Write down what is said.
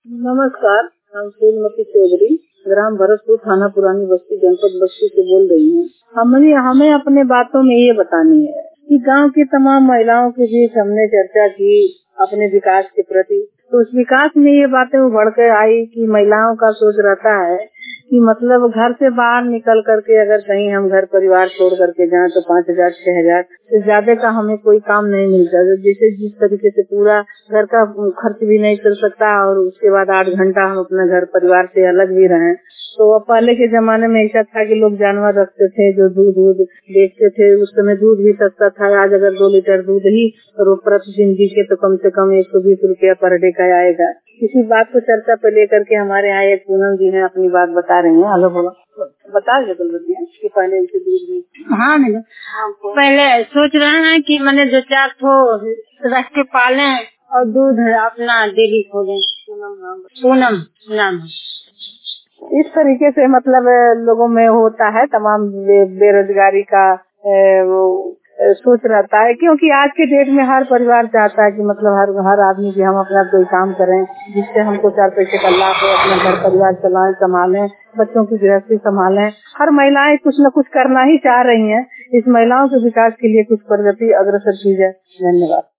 नमस्कार, हम फूलमती चौधरी ग्राम भरतपुर, थाना पुरानी बस्ती, जनपद बस्ती से बोल रही हूँ। हमें अपने बातों में ये बतानी है कि गांव की तमाम महिलाओं के बीच हमने चर्चा की अपने विकास के प्रति। तो उस विकास में ये बातें उभर कर आई कि महिलाओं का सोच रहता है कि मतलब घर से बाहर निकल करके अगर कहीं हम घर परिवार छोड़ करके जाएं तो 5,000 6,000 से ज्यादा का हमें कोई काम नहीं मिलता। जैसे जिस तरीके से पूरा घर का खर्च भी नहीं चल सकता और उसके बाद 8 घंटा हम अपने घर परिवार से अलग भी रहें। तो पहले के जमाने में ऐसा था कि लोग जानवर रखते थे जो दूध बेचते थे। उस समय दूध भी सस्ता था। आज अगर 2 लीटर दूध ही प्रतिदिन बिके तो कम से कम 120 रुपया पर डे का आएगा। इसी बात को चर्चा पे लेकर के हमारे यहाँ एक पूनम जी है अपनी बात बता रहे हैं। हेलो, बोलो, बता दे कि पहले इनसे दूध भी। हाँ मैडम, पहले सोच रहे हैं कि मैंने 2-4 ठो रख के पाले और दूध अपना डेली खोले। पूनम नाम। इस तरीके से मतलब लोगों में होता है तमाम बेरोजगारी का वो सोच रहता है, क्योंकि आज के डेट में हर परिवार चाहता है कि मतलब हर आदमी की हम अपना कोई काम करें जिससे हमको 4 पैसे का लाभ हो, अपना घर परिवार चलाएं, संभालें, बच्चों की गृहस्थी संभालें। हर महिलाएं कुछ न कुछ करना ही चाह रही हैं। इस महिलाओं के विकास के लिए कुछ प्रगति अग्रसर की जाए। धन्यवाद।